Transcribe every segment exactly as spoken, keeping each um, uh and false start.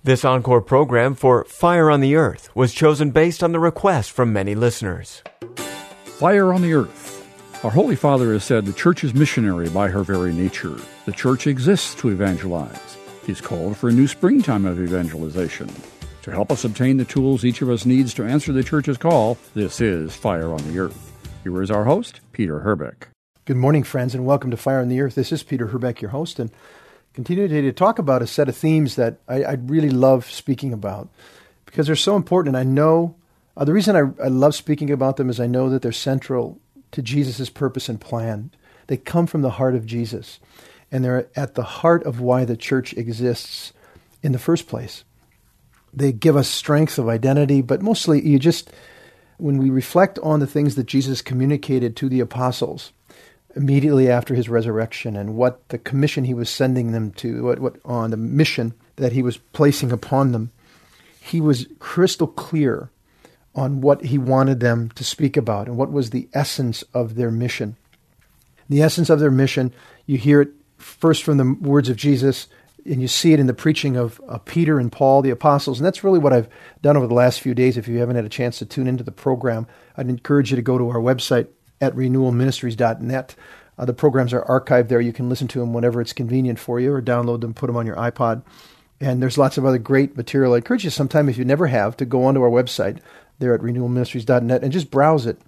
This encore program for Fire on the Earth was chosen based on the request from many listeners. Fire on the Earth. Our Holy Father has said the Church is missionary by her very nature. The Church exists to evangelize. He's called for a new springtime of evangelization. To help us obtain the tools each of us needs to answer the Church's call, this is Fire on the Earth. Here is our host, Peter Herbeck. Good morning, friends, and welcome to Fire on the Earth. This is Peter Herbeck, your host, and continue today to talk about a set of themes that I, I really love speaking about because they're so important. And I know uh, the reason I, I love speaking about them is I know that they're central to Jesus' purpose and plan. They come from the heart of Jesus, and they're at the heart of why the church exists in the first place. They give us strength of identity, but mostly you just, when we reflect on the things that Jesus communicated to the apostles immediately after his resurrection and what the commission he was sending them to, what, what on the mission that he was placing upon them, he was crystal clear on what he wanted them to speak about and what was the essence of their mission. The essence of their mission, you hear it first from the words of Jesus, and you see it in the preaching of uh, Peter and Paul, the apostles. And that's really what I've done over the last few days. If you haven't had a chance to tune into the program, I'd encourage you to go to our website at renewal ministries dot net. Uh, the programs are archived there. You can listen to them whenever it's convenient for you or download them, put them on your iPod. And there's lots of other great material. I encourage you sometime, if you never have, to go onto our website there at renewal ministries dot net and just browse it.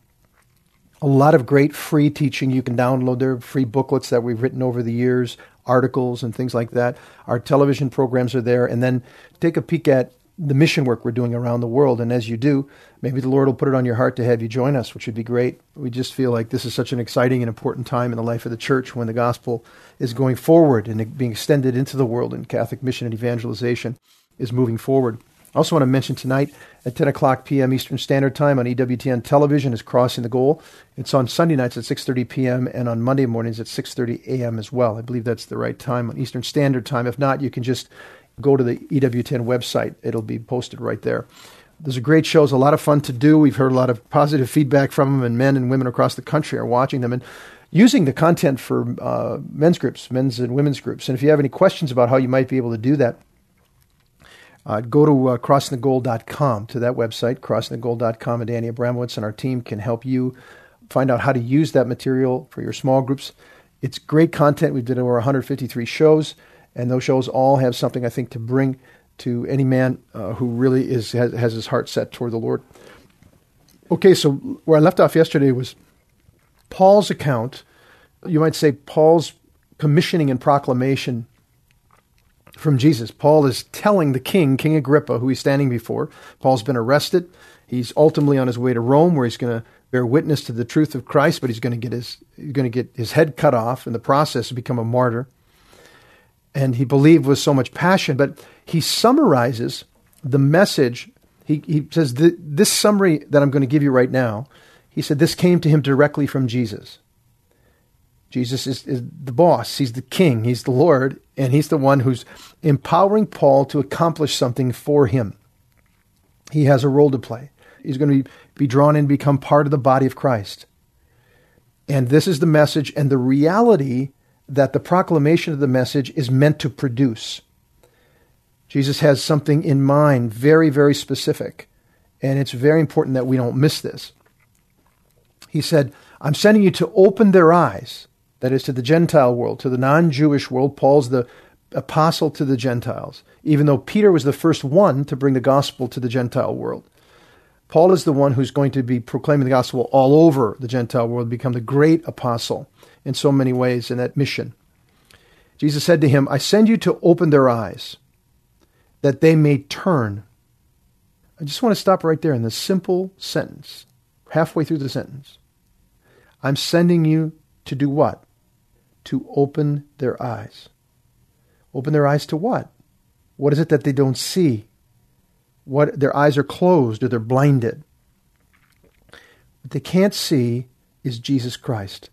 A lot of great free teaching you can download there, free booklets that we've written over the years, articles and things like that. Our television programs are there. And then take a peek at the mission work we're doing around the world. And as you do, maybe the Lord will put it on your heart to have you join us, which would be great. We just feel like this is such an exciting and important time in the life of the church when the gospel is going forward and being extended into the world, and Catholic mission and evangelization is moving forward. I also want to mention tonight at ten o'clock p.m. Eastern Standard Time on E W T N Television is Crossing the Goal. It's on Sunday nights at six thirty p.m. and on Monday mornings at six thirty a.m. as well. I believe that's the right time on Eastern Standard Time. If not, you can just go to the E W T N website. It'll be posted right there. Those are great shows, a lot of fun to do. We've heard a lot of positive feedback from them, and men and women across the country are watching them and using the content for uh, men's groups, men's and women's groups. And if you have any questions about how you might be able to do that, uh, go to uh, crossing the goal dot com, to that website, crossing the goal dot com, and Danny Abramowitz and our team can help you find out how to use that material for your small groups. It's great content. We've done over one hundred fifty-three shows. And those shows all have something, I think, to bring to any man uh, who really is has, has his heart set toward the Lord. Okay, so where I left off yesterday was Paul's account, you might say Paul's commissioning and proclamation from Jesus. Paul is telling the king, King Agrippa, who he's standing before. Paul's been arrested. He's ultimately on his way to Rome, where he's going to bear witness to the truth of Christ, but he's going to get his he's going to get his head cut off in the process to become a martyr. And he believed with so much passion, but he summarizes the message. He, he says, this summary that I'm going to give you right now, he said this came to him directly from Jesus. Jesus is, is the boss. He's the king. He's the Lord. And he's the one who's empowering Paul to accomplish something for him. He has a role to play. He's going to be, be drawn in, become part of the body of Christ. And this is the message and the reality that the proclamation of the message is meant to produce. Jesus has something in mind, very, very specific, and it's very important that we don't miss this. He said, I'm sending you to open their eyes, that is to the Gentile world, to the non-Jewish world. Paul's the apostle to the Gentiles, even though Peter was the first one to bring the gospel to the Gentile world. Paul is the one who's going to be proclaiming the gospel all over the Gentile world, become the great apostle in so many ways in that mission. Jesus said to him, I send you to open their eyes, that they may turn. I just want to stop right there in this simple sentence, halfway through the sentence. I'm sending you to do what? To open their eyes. Open their eyes to what? What is it that they don't see? What, their eyes are closed or they're blinded. What they can't see is Jesus Christ.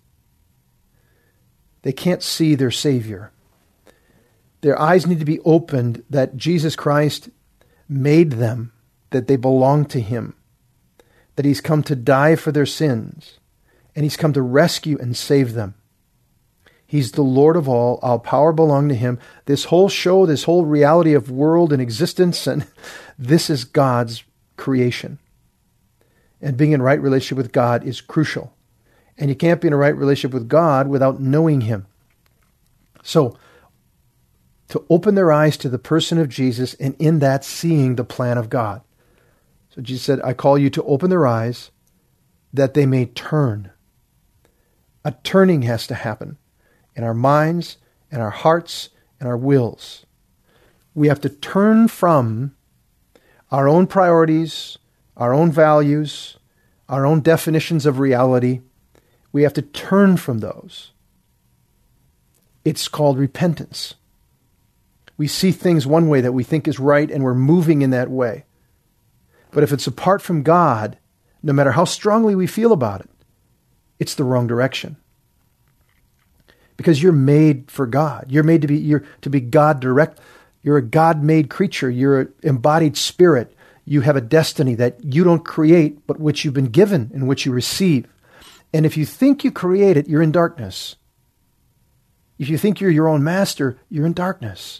They can't see their Savior. Their eyes need to be opened that Jesus Christ made them, that they belong to him, that he's come to die for their sins, and he's come to rescue and save them. He's the Lord of all. All power belongs to him. This whole show, this whole reality of world and existence, and this is God's creation. And being in right relationship with God is crucial. And you can't be in a right relationship with God without knowing him. So, to open their eyes to the person of Jesus, and in that seeing the plan of God. So Jesus said, I call you to open their eyes that they may turn. A turning has to happen in our minds, in our hearts, and our wills. We have to turn from our own priorities, our own values, our own definitions of reality. We have to turn from those. It's called repentance. We see things one way that we think is right, and we're moving in that way. But if it's apart from God, no matter how strongly we feel about it, it's the wrong direction. Because you're made for God. You're made to be you're to be God direct. You're a God-made creature. You're an embodied spirit. You have a destiny that you don't create, but which you've been given and which you receive. And if you think you create it, you're in darkness. If you think you're your own master, you're in darkness.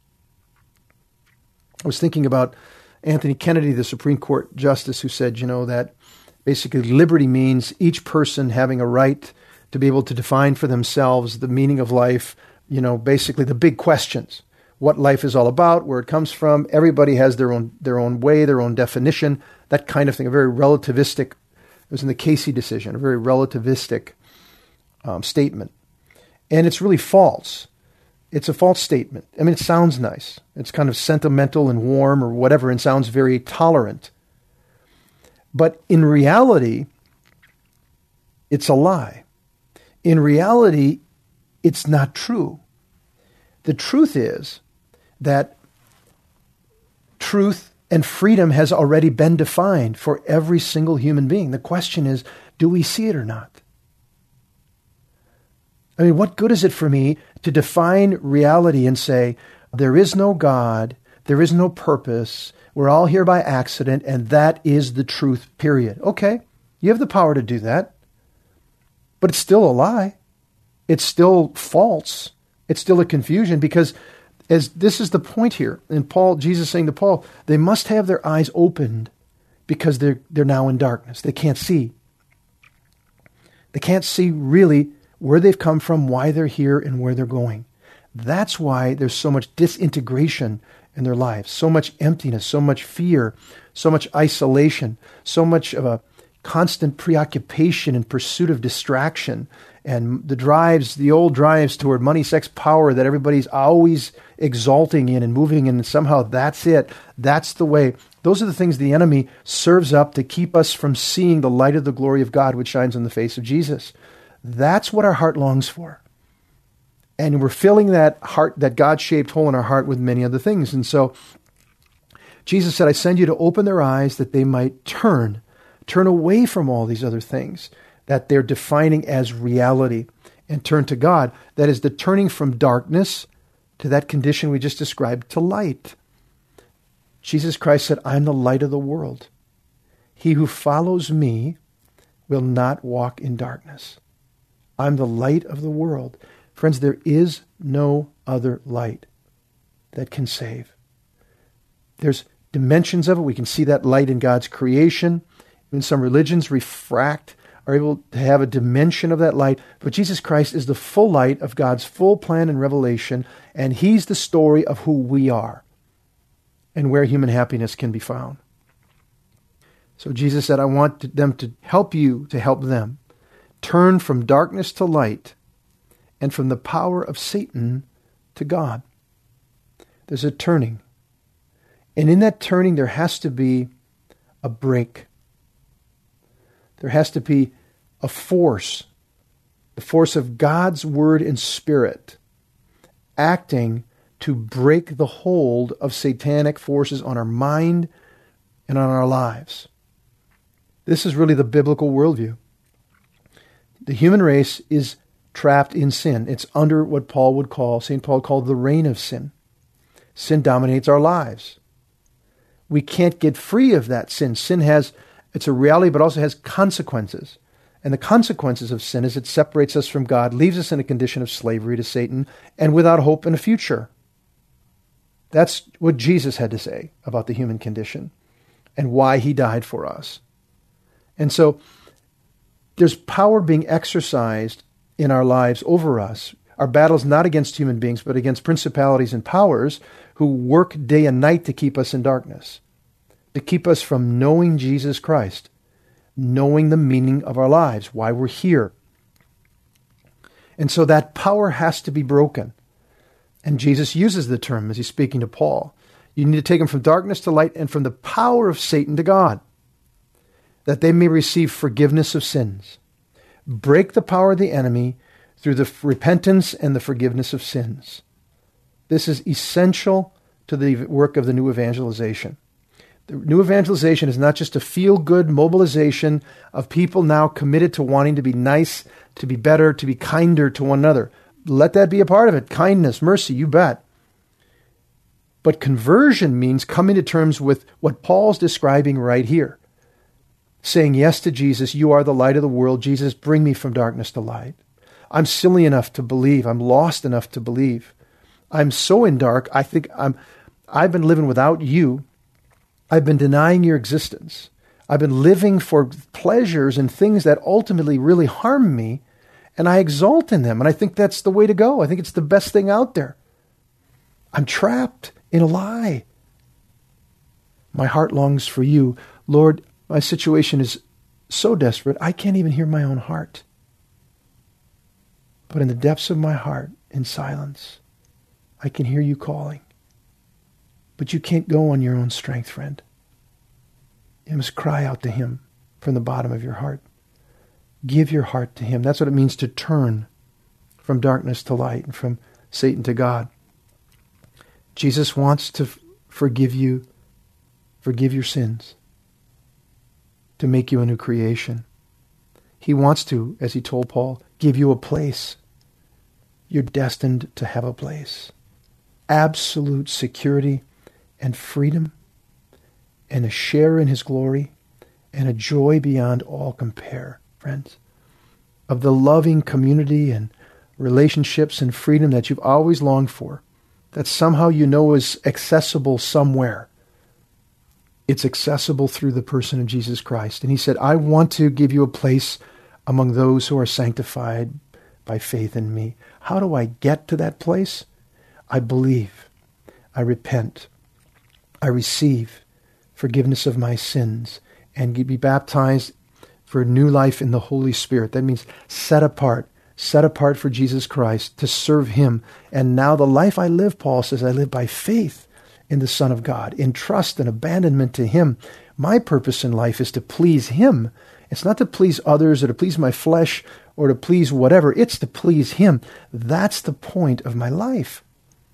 I was thinking about Anthony Kennedy, the Supreme Court Justice, who said, you know, that basically liberty means each person having a right to be able to define for themselves the meaning of life, you know, basically the big questions. What life is all about, where it comes from. Everybody has their own their own way, their own definition, that kind of thing. A very relativistic, it was in the Casey decision, a very relativistic um, statement. And it's really false. It's a false statement. I mean, it sounds nice. It's kind of sentimental and warm or whatever, and sounds very tolerant. But in reality, it's a lie. In reality, it's not true. The truth is that truth and freedom has already been defined for every single human being. The question is, do we see it or not? I mean, what good is it for me to define reality and say, there is no God, there is no purpose, we're all here by accident, and that is the truth, period. Okay, you have the power to do that, but it's still a lie. It's still false. It's still a confusion, because as this is the point here, and Paul, Jesus saying to Paul, they must have their eyes opened because they're they're now in darkness. They can't see. They can't see really where they've come from, why they're here, and where they're going. That's why there's so much disintegration in their lives, so much emptiness, so much fear, so much isolation, so much of a constant preoccupation and pursuit of distraction, and the drives, the old drives toward money, sex, power that everybody's always exalting in and moving in, and somehow that's it. That's the way. Those are the things the enemy serves up to keep us from seeing the light of the glory of God which shines on the face of Jesus. That's what our heart longs for. And we're filling that heart, that God-shaped hole in our heart, with many other things. And so Jesus said, I send you to open their eyes that they might turn, turn away from all these other things that they're defining as reality, and turn to God. That is the turning from darkness to that condition we just described to light. Jesus Christ said, I'm the light of the world. He who follows me will not walk in darkness. I'm the light of the world. Friends, there is no other light that can save. There's dimensions of it. We can see that light in God's creation. Even some religions refract, are able to have a dimension of that light. But Jesus Christ is the full light of God's full plan and revelation, and he's the story of who we are and where human happiness can be found. So Jesus said, I want them to help you to help them. Turn from darkness to light, and from the power of Satan to God. There's a turning. And in that turning, there has to be a break. There has to be a force, the force of God's word and spirit, acting to break the hold of satanic forces on our mind and on our lives. This is really the biblical worldview. The human race is trapped in sin. It's under what Paul would call, Saint Paul called the reign of sin. Sin dominates our lives. We can't get free of that sin. Sin has, it's a reality, but also has consequences. And the consequences of sin is it separates us from God, leaves us in a condition of slavery to Satan, and without hope in a future. That's what Jesus had to say about the human condition and why he died for us. And so there's power being exercised in our lives over us. Our battle is not against human beings, but against principalities and powers who work day and night to keep us in darkness, to keep us from knowing Jesus Christ, knowing the meaning of our lives, why we're here. And so that power has to be broken. And Jesus uses the term as he's speaking to Paul. You need to take them from darkness to light and from the power of Satan to God, that they may receive forgiveness of sins. Break the power of the enemy through the repentance and the forgiveness of sins. This is essential to the work of the new evangelization. The new evangelization is not just a feel-good mobilization of people now committed to wanting to be nice, to be better, to be kinder to one another. Let that be a part of it. Kindness, mercy, you bet. But conversion means coming to terms with what Paul's describing right here. Saying yes to Jesus, you are the light of the world. Jesus, bring me from darkness to light. I'm silly enough to believe. I'm lost enough to believe. I'm so in dark, I think I'm, I've been living without you. I've been denying your existence. I've been living for pleasures and things that ultimately really harm me, and I exalt in them. And I think that's the way to go. I think it's the best thing out there. I'm trapped in a lie. My heart longs for you. Lord, my situation is so desperate, I can't even hear my own heart. But in the depths of my heart, in silence, I can hear you calling. But you can't go on your own strength, friend. You must cry out to him from the bottom of your heart. Give your heart to him. That's what it means to turn from darkness to light and from Satan to God. Jesus wants to f- forgive you, forgive your sins, to make you a new creation. He wants to, as he told Paul, give you a place. You're destined to have a place. Absolute security and freedom and a share in his glory and a joy beyond all compare, friends, of the loving community and relationships and freedom that you've always longed for, that somehow you know is accessible somewhere. It's accessible through the person of Jesus Christ. And he said, I want to give you a place among those who are sanctified by faith in me. How do I get to that place? I believe. I repent. I receive forgiveness of my sins and be baptized for new life in the Holy Spirit. That means set apart, set apart for Jesus Christ to serve him. And now the life I live, Paul says, I live by faith in the Son of God, in trust and abandonment to him. My purpose in life is to please him. It's not to please others or to please my flesh or to please whatever. It's to please him. That's the point of my life.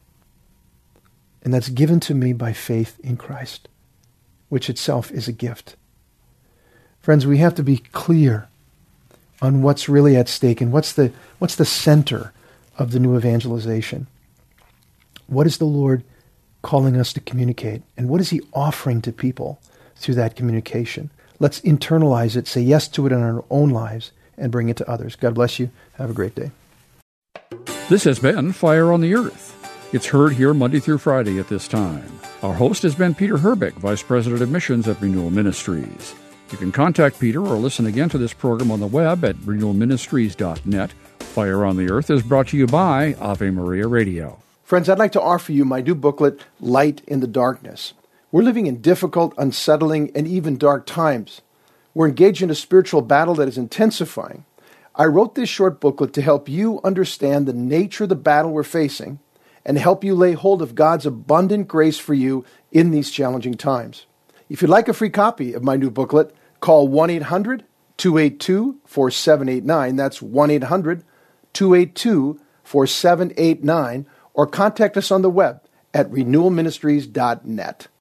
And that's given to me by faith in Christ, which itself is a gift. Friends, we have to be clear on what's really at stake and what's the what's the center of the new evangelization. What is the Lord calling us to communicate? And what is he offering to people through that communication? Let's internalize it, say yes to it in our own lives, and bring it to others. God bless you. Have a great day. This has been Fire on the Earth. It's heard here Monday through Friday at this time. Our host has been Peter Herbeck, Vice President of Missions at Renewal Ministries. You can contact Peter or listen again to this program on the web at renewal ministries dot net. Fire on the Earth is brought to you by Ave Maria Radio. Friends, I'd like to offer you my new booklet, Light in the Darkness. We're living in difficult, unsettling, and even dark times. We're engaged in a spiritual battle that is intensifying. I wrote this short booklet to help you understand the nature of the battle we're facing and help you lay hold of God's abundant grace for you in these challenging times. If you'd like a free copy of my new booklet, call one eight hundred two eight two four seven eight nine. That's one eight hundred two eight two four seven eight nine. Or contact us on the web at renewal ministries dot net.